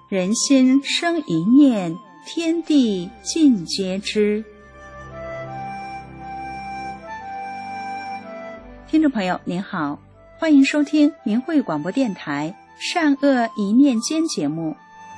人心生一念，天地尽皆知。听众朋友您好，欢迎收听明慧广播电台善恶一念间节目。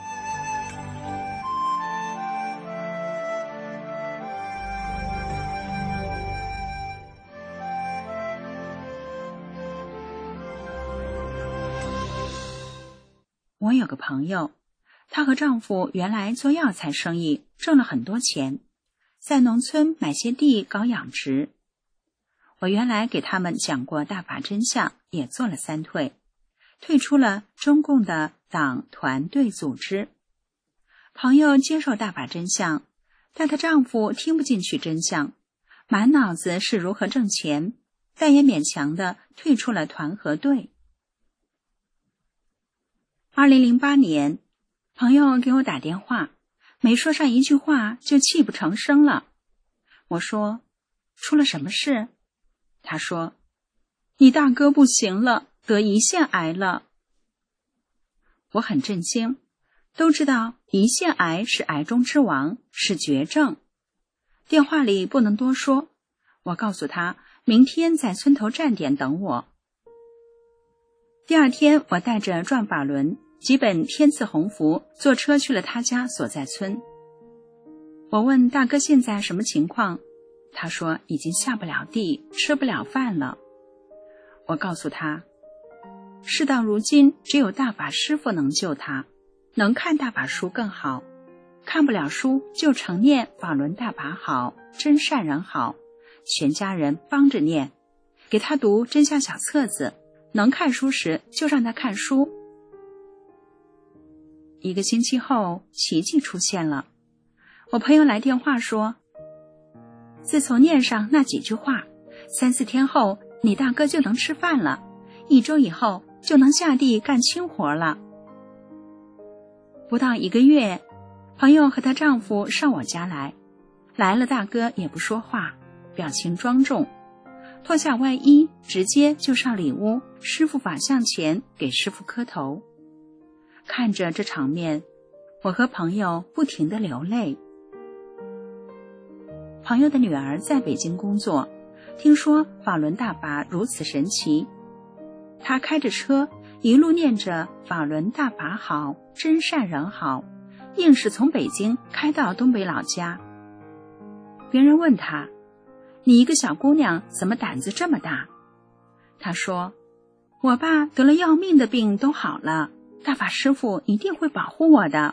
我有个朋友，她和丈夫原来做药材生意，挣了很多钱，在农村买些地搞养殖。我原来给他们讲过大法真相，也做了3退，退出了中共的党团队组织。朋友接受大法真相，但她丈夫听不进去真相，满脑子是如何挣钱，但也勉强地退出了团和队。2008年，朋友给我打电话，没说上一句话就泣不成声了。我说，出了什么事？他说，你大哥不行了，得胰腺癌了。我很震惊，都知道胰腺癌是癌中之王，是绝症。电话里不能多说，我告诉他明天在村头站点等我。第二天，我带着转法轮几本天赐鸿福坐车去了他家所在村。我问大哥现在什么情况，他说已经下不了地，吃不了饭了。我告诉他，事到如今只有大法师父能救他，能看大法书更好，看不了书就常念法轮大法好，真善人好，全家人帮着念，给他读真相小册子，能看书时就让他看书。1个星期后，奇迹出现了。我朋友来电话说，自从念上那几句话，3、4天后你大哥就能吃饭了，1周以后就能下地干轻活了。不到1个月，朋友和她丈夫上我家来了，大哥也不说话，表情庄重，脱下外衣直接就上里屋师父法像前给师父磕头。看着这场面，我和朋友不停地流泪。朋友的女儿在北京工作，听说法轮大法如此神奇，她开着车一路念着法轮大法好，真善人好，硬是从北京开到东北老家。别人问她，你一个小姑娘怎么胆子这么大？她说，我爸得了要命的病都好了，大法师父一定会保护我的。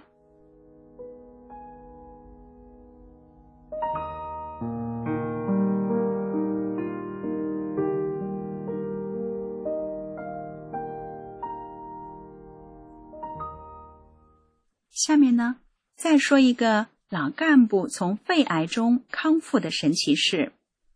下面呢，再说一个老干部从肺癌中康复的神奇事。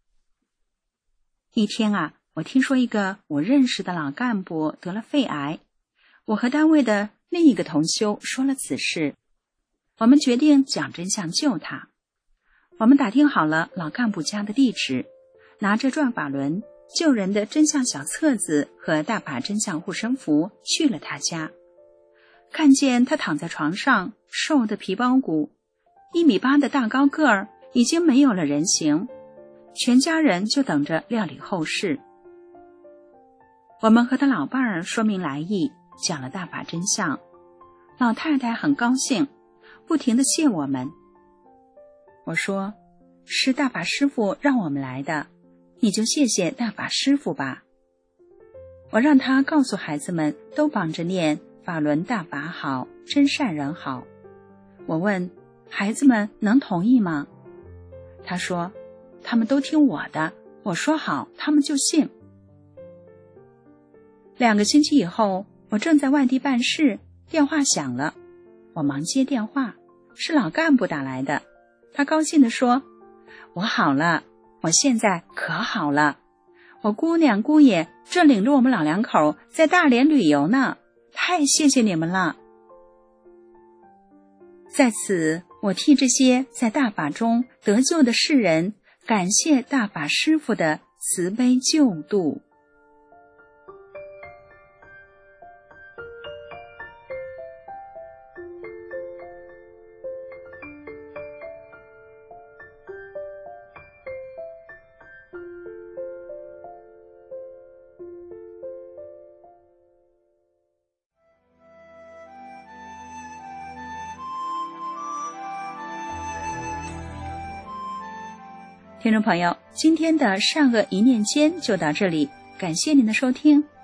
一天啊，我听说一个我认识的老干部得了肺癌，我和单位的另一个同修说了此事，我们决定讲真相救他。我们打听好了老干部家的地址，拿着转法轮救人的真相小册子和大法真相护身符去了他家。看见他躺在床上，瘦的皮包骨，1.8米的大高个儿，已经没有了人形，全家人就等着料理后事。我们和他老伴儿说明来意，讲了大法真相，老太太很高兴，不停地谢我们。我说，是大法师父让我们来的，你就谢谢大法师父吧。我让他告诉孩子们都帮着念法轮大法好，真善人好。我问孩子们能同意吗？他说，他们都听我的，我说好，他们就信。2个星期以后，我正在外地办事，电话响了，我忙接电话，是老干部打来的。他高兴地说，我好了，我现在可好了，我姑娘姑爷正领着我们老两口在大连旅游呢，太谢谢你们了。在此，我替这些在大法中得救的世人感谢大法师父的慈悲救度。 听众朋友，今天的善恶一念间就到这里，感谢您的收听。